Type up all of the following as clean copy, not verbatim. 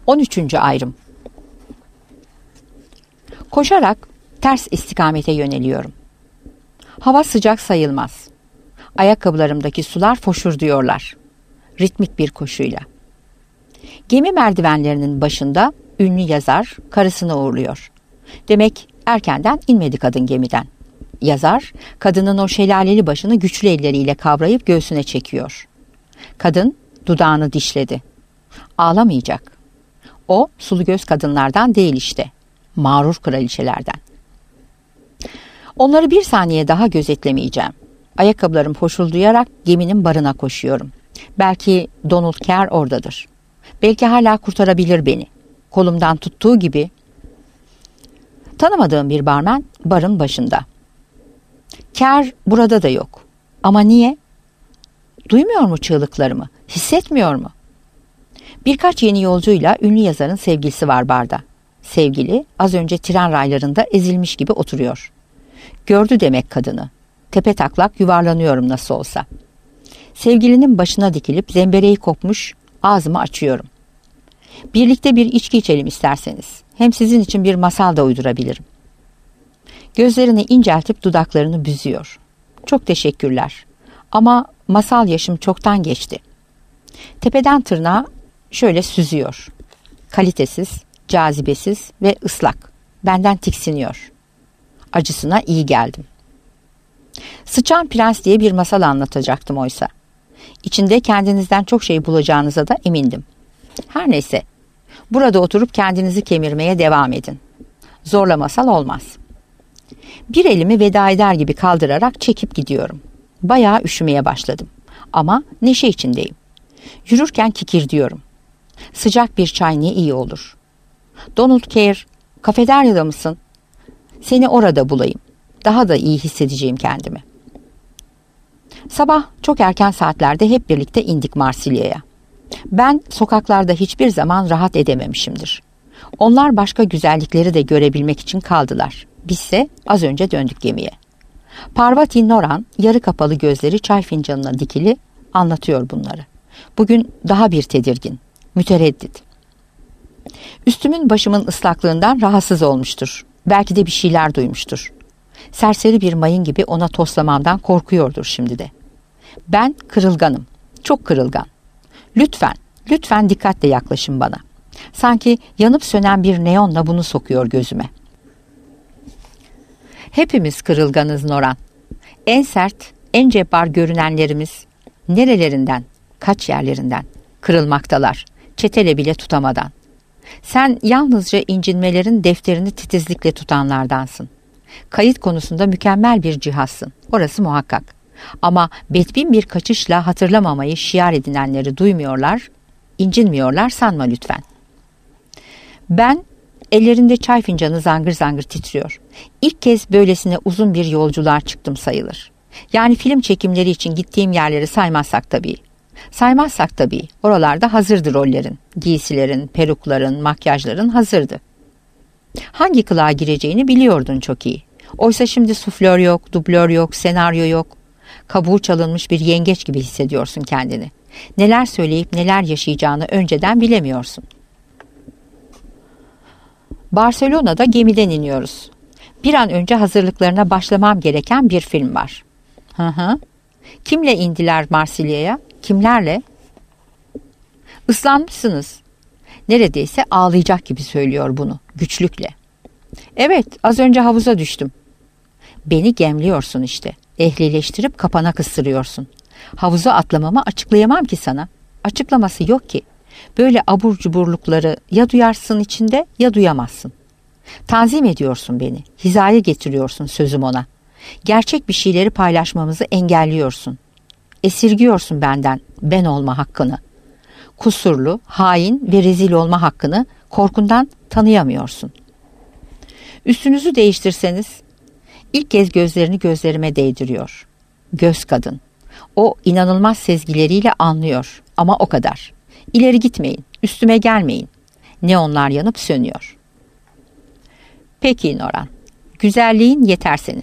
13. ayrım. Koşarak ters istikamete yöneliyorum. Hava sıcak sayılmaz. Ayakkabılarımdaki sular foşurduyorlar. Ritmik bir koşuyla. Gemi merdivenlerinin başında ünlü yazar karısını uğurluyor. Demek erkenden inmedi kadın gemiden. Yazar, kadının o şelaleli başını güçlü elleriyle kavrayıp göğsüne çekiyor. Kadın dudağını dişledi. Ağlamayacak. O sulu göz kadınlardan değil işte. Mağrur kraliçelerden. Onları bir saniye daha gözetlemeyeceğim. Ayakkabılarım foşuldayarak geminin barına koşuyorum. Belki Donald Kerr oradadır. Belki hala kurtarabilir beni. Kolumdan tuttuğu gibi. Tanımadığım bir barmen barın başında. Kerr burada da yok. Ama niye? Duymuyor mu çığlıklarımı? Hissetmiyor mu? Birkaç yeni yolcuyla ünlü yazarın sevgilisi var barda. Sevgili az önce tren raylarında ezilmiş gibi oturuyor. Gördü demek kadını. Tepetaklak yuvarlanıyorum nasıl olsa. Sevgilinin başına dikilip zembereği kopmuş ağzımı açıyorum. Birlikte bir içki içelim isterseniz. Hem sizin için bir masal da uydurabilirim. Gözlerini inceltip dudaklarını büzüyor. Çok teşekkürler. Ama masal yaşım çoktan geçti. Tepeden tırnağa şöyle süzüyor. Kalitesiz, cazibesiz ve ıslak. Benden tiksiniyor. Acısına iyi geldim. Sıçan Prens diye bir masal anlatacaktım oysa. İçinde kendinizden çok şey bulacağınıza da emindim. Her neyse, burada oturup kendinizi kemirmeye devam edin. Zorla masal olmaz. Bir elimi veda eder gibi kaldırarak çekip gidiyorum. Bayağı üşümeye başladım. Ama neşe içindeyim. Yürürken kikirdiyorum. Sıcak bir çay ne iyi olur. Donald Kerr, kafeteryada mısın? Seni orada bulayım. Daha da iyi hissedeceğim kendimi. Sabah çok erken saatlerde hep birlikte indik Marsilya'ya. Ben sokaklarda hiçbir zaman rahat edememişimdir. Onlar başka güzellikleri de görebilmek için kaldılar. Bizse az önce döndük gemiye. Parvati Noran yarı kapalı gözleri çay fincanına dikili anlatıyor bunları. Bugün daha bir tedirgin, mütereddit. Üstümün başımın ıslaklığından rahatsız olmuştur. Belki de bir şeyler duymuştur. Serseri bir mayın gibi ona toslamamdan korkuyordur şimdi de. Ben kırılganım, çok kırılgan. Lütfen dikkatle yaklaşın bana. Sanki yanıp sönen bir neonla bunu sokuyor gözüme. Hepimiz kırılganız Noran. En sert, en cebbar görünenlerimiz nerelerinden, kaç yerlerinden kırılmaktalar, çetele bile tutamadan. Sen yalnızca incinmelerin defterini titizlikle tutanlardansın. Kayıt konusunda mükemmel bir cihazsın, orası muhakkak. Ama bedbin bir kaçışla hatırlamamayı şiar edinenleri duymuyorlar, incinmiyorlar sanma lütfen. Ben, ellerinde çay fincanı zangır zangır titriyor. İlk kez böylesine uzun bir yolculuğa çıktım sayılır. Yani film çekimleri için gittiğim yerleri saymazsak tabii. Saymazsak tabii, oralarda hazırdı rollerin, giysilerin, perukların, makyajların hazırdı. Hangi kılığa gireceğini biliyordun çok iyi. Oysa şimdi suflör yok, dublör yok, senaryo yok. Kabuğu çalınmış bir yengeç gibi hissediyorsun kendini. Neler söyleyip neler yaşayacağını önceden bilemiyorsun. Barcelona'da gemiden iniyoruz. Bir an önce hazırlıklarına başlamam gereken bir film var. Kimle indiler Marsilya'ya? Kimlerle? Islanmışsınız. Neredeyse ağlayacak gibi söylüyor bunu, güçlükle. Evet, az önce havuza düştüm. Beni gemliyorsun işte. Ehlileştirip kapana kıstırıyorsun. Havuza atlamamı açıklayamam ki sana. Açıklaması yok ki. Böyle abur cuburlukları ya duyarsın içinde ya duyamazsın. Tanzim ediyorsun beni. Hizaya getiriyorsun sözüm ona. Gerçek bir şeyleri paylaşmamızı engelliyorsun. Esirgiyorsun benden ben olma hakkını. Kusurlu, hain ve rezil olma hakkını korkundan tanıyamıyorsun. Üstünüzü değiştirseniz, ilk kez gözlerini gözlerime değdiriyor. Göz kadın. O inanılmaz sezgileriyle anlıyor ama o kadar. İleri gitmeyin, üstüme gelmeyin. Neonlar yanıp sönüyor. Peki Noran, güzelliğin yeter senin.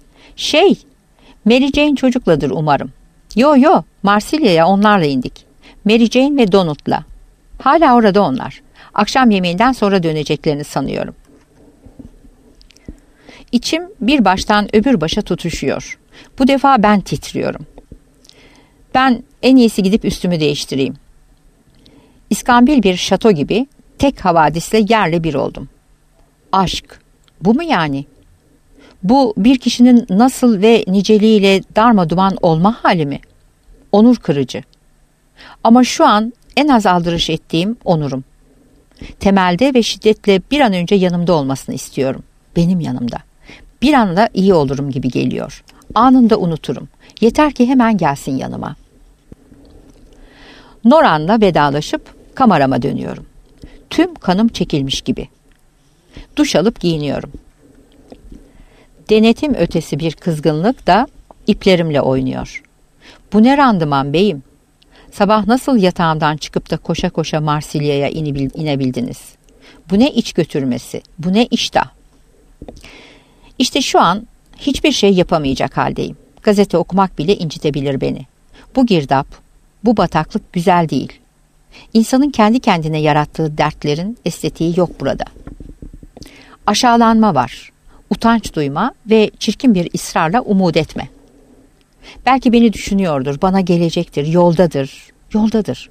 Mary Jane çocukladır umarım. Yo, Marsilya'ya onlarla indik. Mary Jane ve Donald'la. Hala orada onlar. Akşam yemeğinden sonra döneceklerini sanıyorum. İçim bir baştan öbür başa tutuşuyor. Bu defa ben titriyorum. Ben en iyisi gidip üstümü değiştireyim. İskambil bir şato gibi tek havadisle yerle bir oldum. Aşk, bu mu yani? Bu bir kişinin nasıl ve niceliğiyle darmaduman olma hali mi? Onur kırıcı. Ama şu an en az aldırış ettiğim onurum. Temelde ve şiddetle bir an önce yanımda olmasını istiyorum. Benim yanımda. Bir anda iyi olurum gibi geliyor. Anında unuturum. Yeter ki hemen gelsin yanıma. Noran'la vedalaşıp kamerama dönüyorum. Tüm kanım çekilmiş gibi. Duş alıp giyiniyorum. Denetim ötesi bir kızgınlık da iplerimle oynuyor. Bu ne randıman beyim? Sabah nasıl yatağımdan çıkıp da koşa koşa Marsilya'ya inebildiniz? Bu ne iç götürmesi? Bu ne iştah? İşte şu an hiçbir şey yapamayacak haldeyim. Gazete okumak bile incitebilir beni. Bu girdap, bu bataklık güzel değil. İnsanın kendi kendine yarattığı dertlerin estetiği yok burada. Aşağılanma var, utanç duyma ve çirkin bir ısrarla umut etme. Belki beni düşünüyordur, bana gelecektir, yoldadır.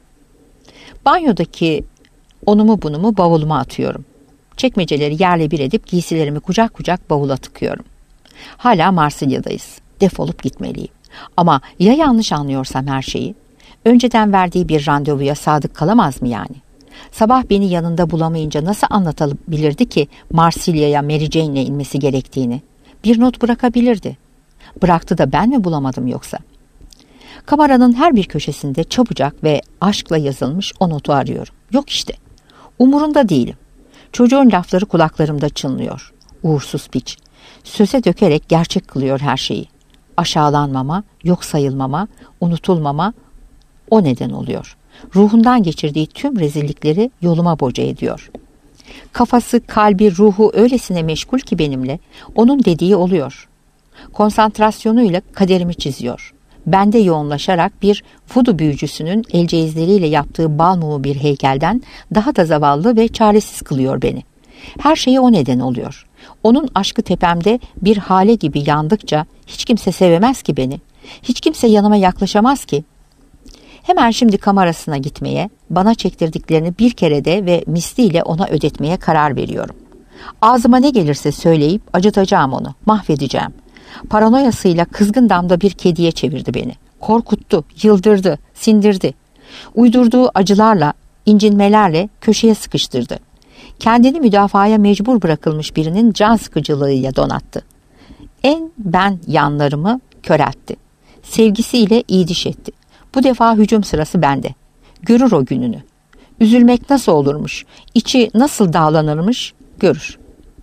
Banyodaki onumu bunumu bavuluma atıyorum. Çekmeceleri yerle bir edip giysilerimi kucak kucak bavula tıkıyorum. Hala Marsilya'dayız. Defolup gitmeliyim. Ama ya yanlış anlıyorsam her şeyi? Önceden verdiği bir randevuya sadık kalamaz mı yani? Sabah beni yanında bulamayınca nasıl anlatabilirdi ki Marsilya'ya Mary Jane'le inmesi gerektiğini? Bir not bırakabilirdi. Bıraktı da ben mi bulamadım yoksa? Kameranın her bir köşesinde çabucak ve aşkla yazılmış o notu arıyorum. Yok işte. Umurunda değilim. Çocuğun lafları kulaklarımda çınlıyor. Uğursuz piç. Söze dökerek gerçek kılıyor her şeyi. Aşağılanmama, yok sayılmama, unutulmama o neden oluyor. Ruhundan geçirdiği tüm rezillikleri yoluma boca ediyor. Kafası, kalbi, ruhu öylesine meşgul ki benimle, onun dediği oluyor. Konsantrasyonuyla kaderimi çiziyor. Bende yoğunlaşarak bir vudu büyücüsünün elceizleriyle yaptığı bal mumu bir heykelden daha da zavallı ve çaresiz kılıyor beni. Her şeye o neden oluyor. Onun aşkı tepemde bir hale gibi yandıkça hiç kimse sevemez ki beni. Hiç kimse yanıma yaklaşamaz ki. Hemen şimdi kamerasına gitmeye, bana çektirdiklerini bir kerede ve misliyle ona ödetmeye karar veriyorum. Ağzıma ne gelirse söyleyip acıtacağım onu, mahvedeceğim. Paranoyasıyla kızgın damda bir kediye çevirdi beni. Korkuttu, yıldırdı, sindirdi. Uydurduğu acılarla, incinmelerle köşeye sıkıştırdı. Kendini müdafaya mecbur bırakılmış birinin can sıkıcılığıyla donattı. En ben yanlarımı köreltti. Sevgisiyle iyiliş etti. Bu defa hücum sırası bende. Görür o gününü. Üzülmek nasıl olurmuş, içi nasıl dağlanırmış görür.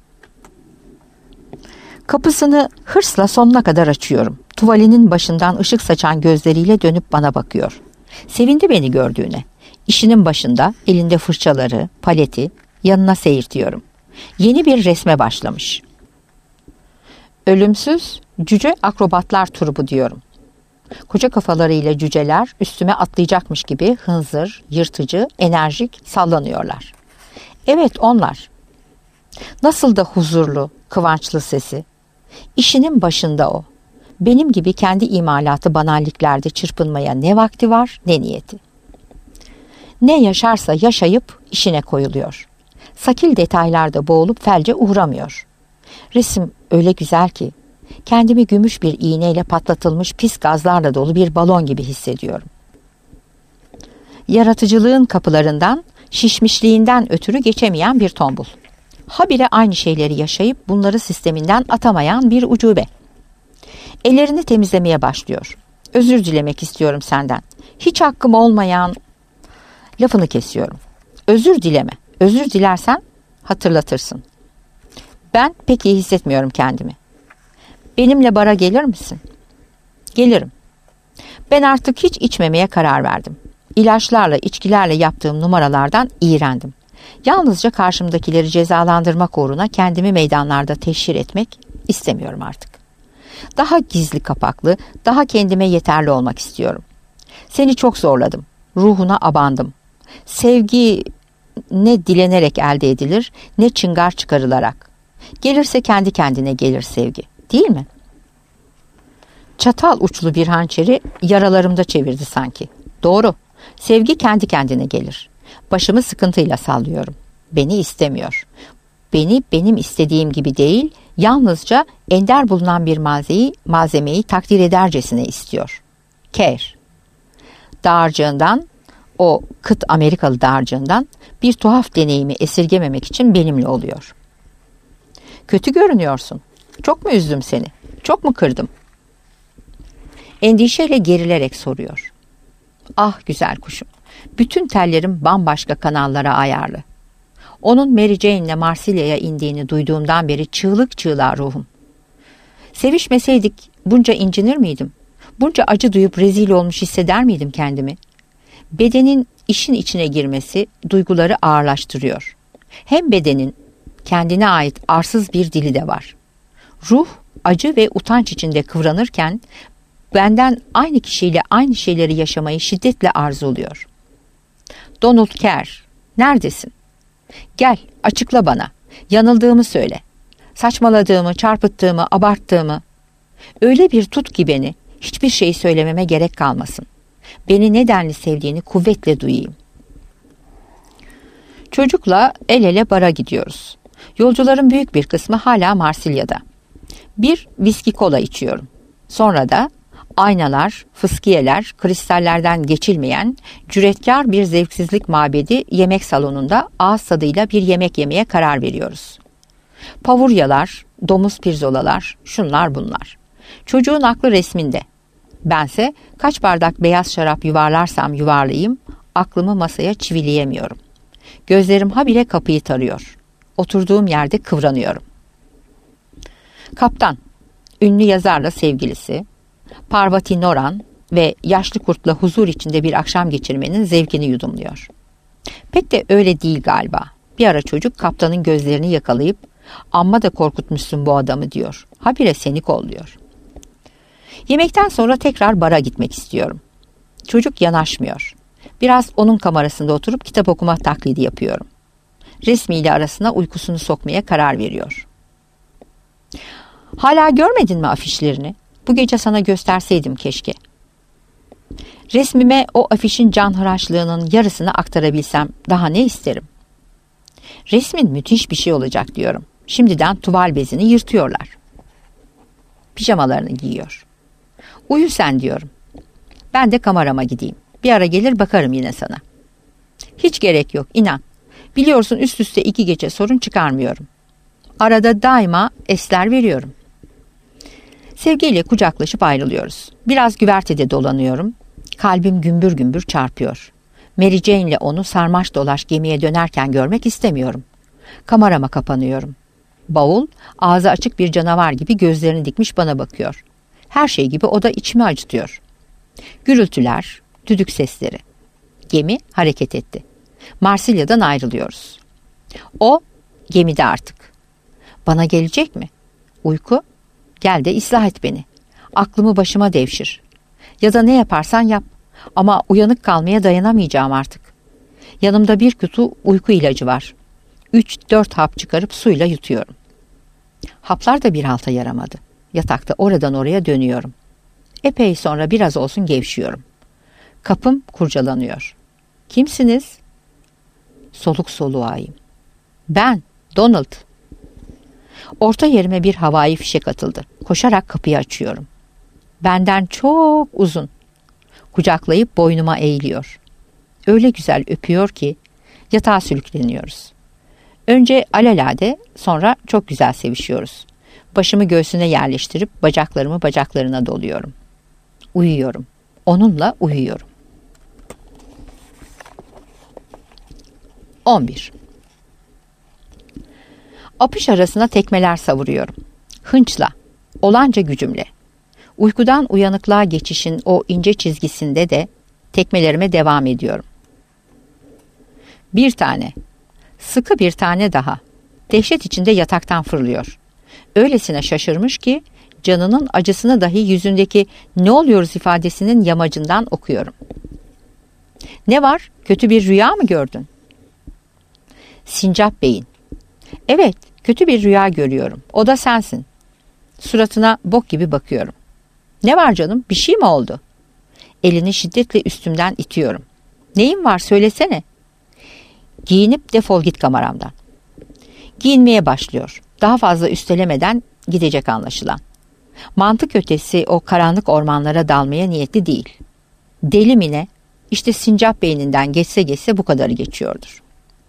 Kapısını hırsla sonuna kadar açıyorum. Tuvalinin başından ışık saçan gözleriyle dönüp bana bakıyor. Sevindi beni gördüğüne. İşinin başında, elinde fırçaları, paleti, yanına seyirtiyorum. Yeni bir resme başlamış. Ölümsüz cüce akrobatlar trubu diyorum. Koca kafalarıyla cüceler üstüme atlayacakmış gibi hınzır, yırtıcı, enerjik sallanıyorlar. Evet onlar. Nasıl da huzurlu, kıvançlı sesi. İşinin başında o. Benim gibi kendi imalatı banalliklerde çırpınmaya ne vakti var ne niyeti. Ne yaşarsa yaşayıp işine koyuluyor. Sakil detaylarda boğulup felce uğramıyor. Resim öyle güzel ki kendimi gümüş bir iğneyle patlatılmış pis gazlarla dolu bir balon gibi hissediyorum. Yaratıcılığın kapılarından, şişmişliğinden ötürü geçemeyen bir tombul. Habire aynı şeyleri yaşayıp bunları sisteminden atamayan bir ucube. Ellerini temizlemeye başlıyor. Özür dilemek istiyorum senden. Hiç hakkım olmayan... Lafını kesiyorum. Özür dileme. Özür dilersen hatırlatırsın. Ben pek iyi hissetmiyorum kendimi. Benimle bara gelir misin? Gelirim. Ben artık hiç içmemeye karar verdim. İlaçlarla, içkilerle yaptığım numaralardan iğrendim. Yalnızca karşımdakileri cezalandırmak uğruna kendimi meydanlarda teşhir etmek istemiyorum artık. Daha gizli kapaklı, daha kendime yeterli olmak istiyorum. Seni çok zorladım. Ruhuna abandım. Sevgi ne dilenerek elde edilir, ne çıngar çıkarılarak. Gelirse kendi kendine gelir sevgi, değil mi? Çatal uçlu bir hançeri yaralarımda çevirdi sanki. Doğru, sevgi kendi kendine gelir. Başımı sıkıntıyla sallıyorum. Beni istemiyor. Beni benim istediğim gibi değil, yalnızca ender bulunan bir malzemeyi takdir edercesine istiyor. Care. Dağarcığından, o kıt Amerikalı dağarcığından bir tuhaf deneyimi esirgememek için benimle oluyor. Kötü görünüyorsun. Çok mu üzdüm seni? Çok mu kırdım? Endişeyle gerilerek soruyor. Ah güzel kuşum. Bütün tellerim bambaşka kanallara ayarlı. Onun Mary Jane'le Marsilya'ya indiğini duyduğumdan beri çığlık çığlığa ruhum. Sevişmeseydik bunca incinir miydim? Bunca acı duyup rezil olmuş hisseder miydim kendimi? Bedenin işin içine girmesi duyguları ağırlaştırıyor. Hem bedenin kendine ait arsız bir dili de var. Ruh acı ve utanç içinde kıvranırken benden aynı kişiyle aynı şeyleri yaşamayı şiddetle arzuluyor. Donald Care, neredesin? Gel, açıkla bana. Yanıldığımı söyle. Saçmaladığımı, çarpıttığımı, abarttığımı. Öyle bir tut ki beni, hiçbir şey söylememe gerek kalmasın. Beni nedenli sevdiğini kuvvetle duyayım. Çocukla el ele bara gidiyoruz. Yolcuların büyük bir kısmı hala Marsilya'da. Bir viski kola içiyorum. Sonra da aynalar, fıskiyeler, kristallerden geçilmeyen cüretkar bir zevksizlik mabedi yemek salonunda ağız tadıyla bir yemek yemeye karar veriyoruz. Pavuryalar, domuz pirzolalar, şunlar bunlar. Çocuğun aklı resminde. Bense kaç bardak beyaz şarap yuvarlarsam yuvarlayayım, aklımı masaya çivileyemiyorum. Gözlerim habire kapıyı tarıyor. Oturduğum yerde kıvranıyorum. Kaptan, ünlü yazarla sevgilisi, Parvati Noran ve yaşlı kurtla huzur içinde bir akşam geçirmenin zevkini yudumluyor. Pek de öyle değil galiba. Bir ara çocuk kaptanın gözlerini yakalayıp "Amma da korkutmuşsun bu adamı" diyor. Habire seni kolluyor. Yemekten sonra tekrar bara gitmek istiyorum. Çocuk yanaşmıyor. Biraz onun kamerasında oturup kitap okuma taklidi yapıyorum. Resmiyle arasına uykusunu sokmaya karar veriyor. Hala görmedin mi afişlerini? Bu gece sana gösterseydim keşke. Resmime o afişin canhıraşlığının yarısını aktarabilsem daha ne isterim? Resmin müthiş bir şey olacak diyorum. Şimdiden tuval bezini yırtıyorlar. Pijamalarını giyiyor. Uyu sen diyorum. Ben de kamerama gideyim. Bir ara gelir bakarım yine sana. Hiç gerek yok, inan. Biliyorsun üst üste 2 gece sorun çıkarmıyorum. Arada daima esler veriyorum. Sevgiyle kucaklaşıp ayrılıyoruz. Biraz güvertede dolanıyorum. Kalbim gümbür gümbür çarpıyor. Mary Jane'le onu sarmaş dolaş gemiye dönerken görmek istemiyorum. Kamerama kapanıyorum. Bavul ağzı açık bir canavar gibi gözlerini dikmiş bana bakıyor. Her şey gibi o da içimi acıtıyor. Gürültüler, düdük sesleri. Gemi hareket etti. Marsilya'dan ayrılıyoruz. O gemide artık. Bana gelecek mi? Uyku? Gel de ıslah et beni. Aklımı başıma devşir. Ya da ne yaparsan yap. Ama uyanık kalmaya dayanamayacağım artık. Yanımda bir kutu uyku ilacı var. 3-4 hap çıkarıp suyla yutuyorum. Haplar da bir halta yaramadı. Yatakta oradan oraya dönüyorum. Epey sonra biraz olsun gevşiyorum. Kapım kurcalanıyor. Kimsiniz? Soluk soluğayım. Ben, Donald. Orta yerime bir havai fişek atıldı. Koşarak kapıyı açıyorum. Benden çok uzun. Kucaklayıp boynuma eğiliyor. Öyle güzel öpüyor ki yatağa sürükleniyoruz. Önce alelade, sonra çok güzel sevişiyoruz. Başımı göğsüne yerleştirip bacaklarımı bacaklarına doluyorum. Uyuyorum. Onunla uyuyorum. 11. Apış arasına tekmeler savuruyorum. Hınçla, olanca gücümle. Uykudan uyanıklığa geçişin o ince çizgisinde de tekmelerime devam ediyorum. Bir tane, sıkı bir tane daha. Dehşet içinde yataktan fırlıyor. Öylesine şaşırmış ki canının acısını dahi yüzündeki "ne oluyoruz" ifadesinin yamacından okuyorum. Ne var? Kötü bir rüya mı gördün? Sincap Bey'in. Evet, kötü bir rüya görüyorum. O da sensin. Suratına bok gibi bakıyorum. Ne var canım? Bir şey mi oldu? Elini şiddetle üstümden itiyorum. Neyin var söylesene. Giyinip defol git kameramdan. Giyinmeye başlıyor. Daha fazla üstelemeden gidecek anlaşılan. Mantık ötesi o karanlık ormanlara dalmaya niyetli değil. Deli mi ne? İşte sincap beyninden geçse bu kadarı geçiyordur.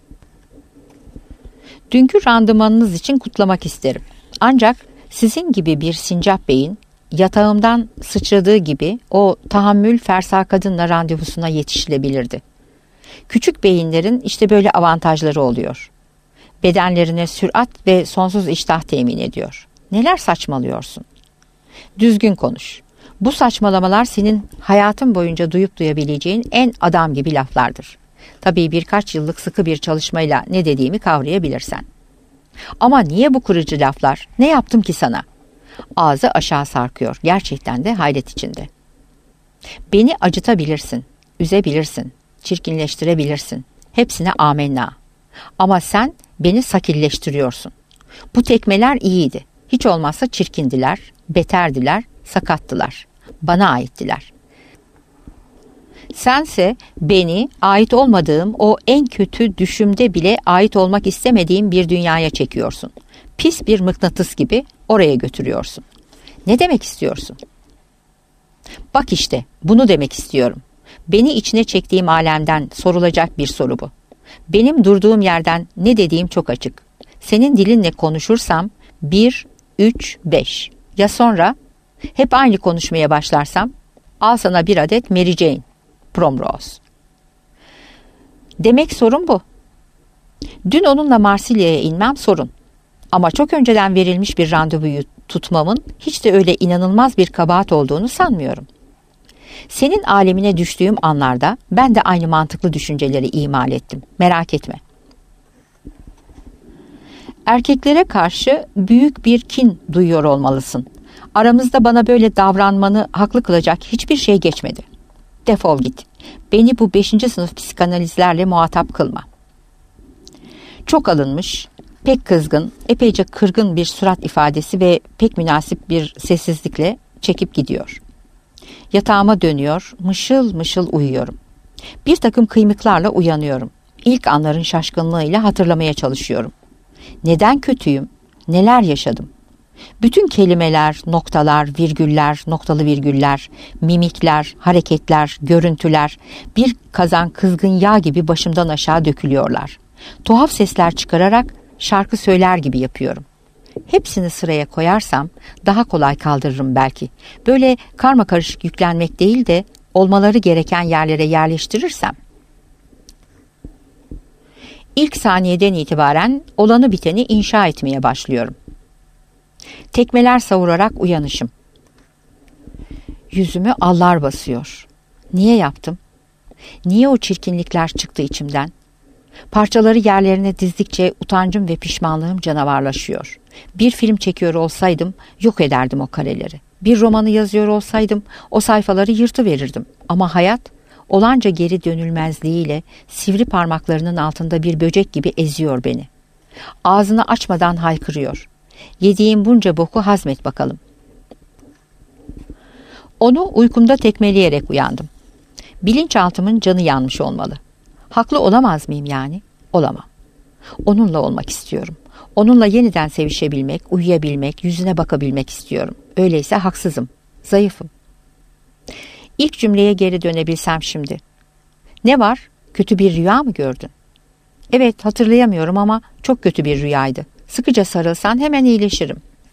Dünkü randımanınız için kutlamak isterim. Ancak sizin gibi bir sincap beyin yatağımdan sıçradığı gibi o tahammül fersa kadınla randevusuna yetişilebilirdi. Küçük beyinlerin işte böyle avantajları oluyor. Bedenlerine sürat ve sonsuz iştah temin ediyor. Neler saçmalıyorsun? Düzgün konuş. Bu saçmalamalar senin hayatın boyunca duyup duyabileceğin en adam gibi laflardır. Tabii birkaç yıllık sıkı bir çalışmayla ne dediğimi kavrayabilirsen. Ama niye bu kırıcı laflar? Ne yaptım ki sana? Ağzı aşağı sarkıyor. Gerçekten de hayret içinde. Beni acıtabilirsin, üzebilirsin, çirkinleştirebilirsin. Hepsine amenna. Ama sen beni sakilleştiriyorsun. Bu tekmeler iyiydi. Hiç olmazsa çirkindiler, beterdiler, sakattılar. Bana aittiler. Sense beni ait olmadığım o en kötü düşümde bile ait olmak istemediğim bir dünyaya çekiyorsun. Pis bir mıknatıs gibi oraya götürüyorsun. Ne demek istiyorsun? Bak işte bunu demek istiyorum. Beni içine çektiğim alemden sorulacak bir soru bu. Benim durduğum yerden ne dediğim çok açık. Senin dilinle konuşursam 1, 3, 5. Ya sonra? Hep aynı konuşmaya başlarsam? Al sana bir adet Mary Jane. Primrose. Demek sorun bu. Dün onunla Marsilya'ya inmem sorun. Ama çok önceden verilmiş bir randevuyu tutmamın hiç de öyle inanılmaz bir kabahat olduğunu sanmıyorum. Senin alemine düştüğüm anlarda ben de aynı mantıklı düşünceleri imal ettim. Merak etme. Erkeklere karşı büyük bir kin duyuyor olmalısın. Aramızda bana böyle davranmanı haklı kılacak hiçbir şey geçmedi. Defol git. Beni bu 5. sınıf psikanalizlerle muhatap kılma. Çok alınmış, pek kızgın, epeyce kırgın bir surat ifadesi ve pek münasip bir sessizlikle çekip gidiyor. Yatağıma dönüyor, mışıl mışıl uyuyorum. Bir takım kıymıklarla uyanıyorum. İlk anların şaşkınlığıyla hatırlamaya çalışıyorum. Neden kötüyüm? Neler yaşadım? Bütün kelimeler, noktalar, virgüller, noktalı virgüller, mimikler, hareketler, görüntüler bir kazan kızgın yağ gibi başımdan aşağı dökülüyorlar. Tuhaf sesler çıkararak şarkı söyler gibi yapıyorum. Hepsini sıraya koyarsam daha kolay kaldırırım belki. Böyle karmakarışık yüklenmek değil de olmaları gereken yerlere yerleştirirsem. İlk saniyeden itibaren olanı biteni inşa etmeye başlıyorum. Tekmeler savurarak uyanışım. Yüzümü allar basıyor. Niye yaptım? Niye o çirkinlikler çıktı içimden? Parçaları yerlerine dizdikçe utancım ve pişmanlığım canavarlaşıyor. Bir film çekiyor olsaydım yok ederdim o kareleri. Bir romanı yazıyor olsaydım o sayfaları yırtıverirdim. Ama hayat olanca geri dönülmezliğiyle sivri parmaklarının altında bir böcek gibi eziyor beni. Ağzını açmadan haykırıyor. Yediğim bunca boku hazmet bakalım. Onu uykumda tekmeleyerek uyandım. Bilinçaltımın canı yanmış olmalı. Haklı olamaz mıyım yani? Olamam. Onunla olmak istiyorum. Onunla yeniden sevişebilmek, uyuyabilmek, yüzüne bakabilmek istiyorum. Öyleyse haksızım, zayıfım. İlk cümleye geri dönebilsem şimdi. Ne var? Kötü bir rüya mı gördün? Evet, hatırlayamıyorum ama çok kötü bir rüyaydı. Sıkıca sarılsan hemen iyileşirim.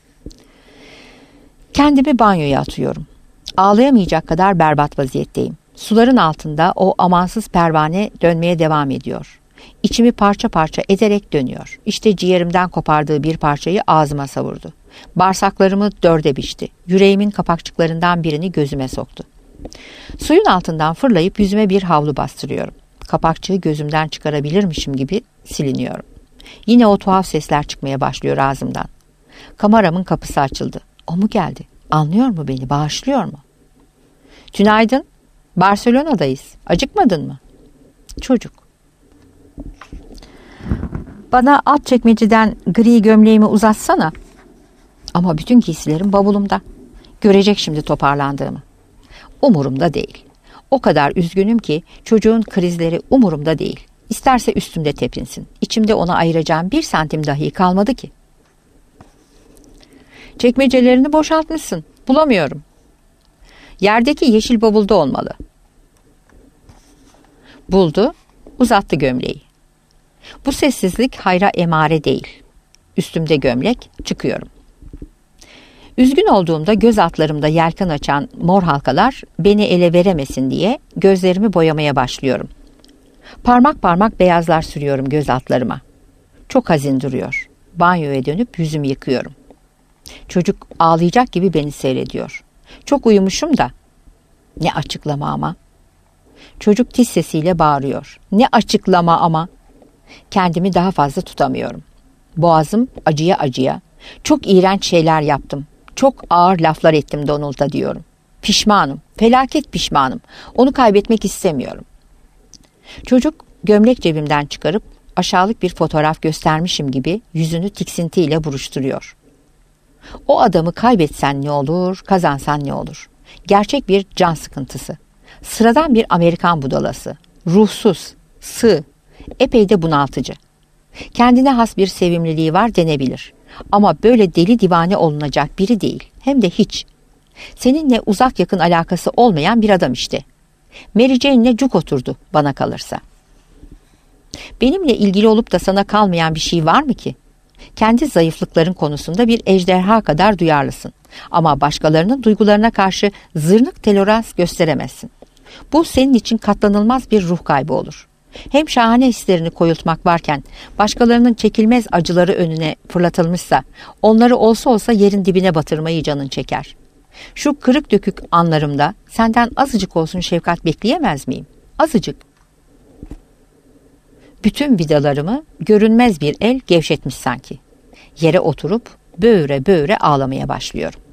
Kendimi banyoya atıyorum. Ağlayamayacak kadar berbat vaziyetteyim. Suların altında o amansız pervane dönmeye devam ediyor. İçimi parça parça ederek dönüyor. İşte ciğerimden kopardığı bir parçayı ağzıma savurdu. Bağırsaklarımı dörde biçti. Yüreğimin kapakçıklarından birini gözüme soktu. Suyun altından fırlayıp yüzüme bir havlu bastırıyorum. Kapakçığı gözümden çıkarabilirmişim gibi siliniyorum. Yine o tuhaf sesler çıkmaya başlıyor ağzımdan. Kameramın kapısı açıldı. O mu geldi? Anlıyor mu beni? Bağışlıyor mu? Tünaydın. Barcelona'dayız. Acıkmadın mı? Çocuk. Bana alt çekmeceden gri gömleğimi uzatsana. Ama bütün giysilerim bavulumda. Görecek şimdi toparlandığımı. Umurumda değil. O kadar üzgünüm ki çocuğun krizleri umurumda değil. İsterse üstümde tepinsin. İçimde ona ayıracağım 1 santim dahi kalmadı ki. Çekmecelerini boşaltmışsın. Bulamıyorum. Yerdeki yeşil bavulda olmalı. Buldu, uzattı gömleği. Bu sessizlik hayra emare değil. Üstümde gömlek, çıkıyorum. Üzgün olduğumda göz altlarımda yelken açan mor halkalar beni ele veremesin diye gözlerimi boyamaya başlıyorum. Parmak parmak beyazlar sürüyorum göz altlarıma. Çok hazin duruyor. Banyoya dönüp yüzümü yıkıyorum. Çocuk ağlayacak gibi beni seyrediyor. Çok uyumuşum da. Ne açıklama ama. Çocuk tiz sesiyle bağırıyor. Ne açıklama ama. Kendimi daha fazla tutamıyorum. Boğazım acıya acıya. Çok iğrenç şeyler yaptım. Çok ağır laflar ettim Donald'a diyorum. Pişmanım, felaket pişmanım. Onu kaybetmek istemiyorum. Çocuk gömlek cebimden çıkarıp aşağılık bir fotoğraf göstermişim gibi yüzünü tiksintiyle buruşturuyor. O adamı kaybetsen ne olur, kazansan ne olur? Gerçek bir can sıkıntısı. Sıradan bir Amerikan budalası. Ruhsuz, sığ, epey de bunaltıcı. Kendine has bir sevimliliği var denebilir. Ama böyle deli divane olunacak biri değil. Hem de hiç. Seninle uzak yakın alakası olmayan bir adam işte. Mary Jane'le cuk oturdu bana kalırsa. Benimle ilgili olup da sana kalmayan bir şey var mı ki? Kendi zayıflıkların konusunda bir ejderha kadar duyarlısın. Ama başkalarının duygularına karşı zırnık tolerans gösteremezsin. Bu senin için katlanılmaz bir ruh kaybı olur. Hem şahane hislerini koyultmak varken başkalarının çekilmez acıları önüne fırlatılmışsa onları olsa olsa yerin dibine batırmayı canın çeker. Şu kırık dökük anlarımda senden azıcık olsun şefkat bekleyemez miyim? Azıcık. Bütün vidalarımı görünmez bir el gevşetmiş sanki. Yere oturup böğüre böğüre ağlamaya başlıyorum.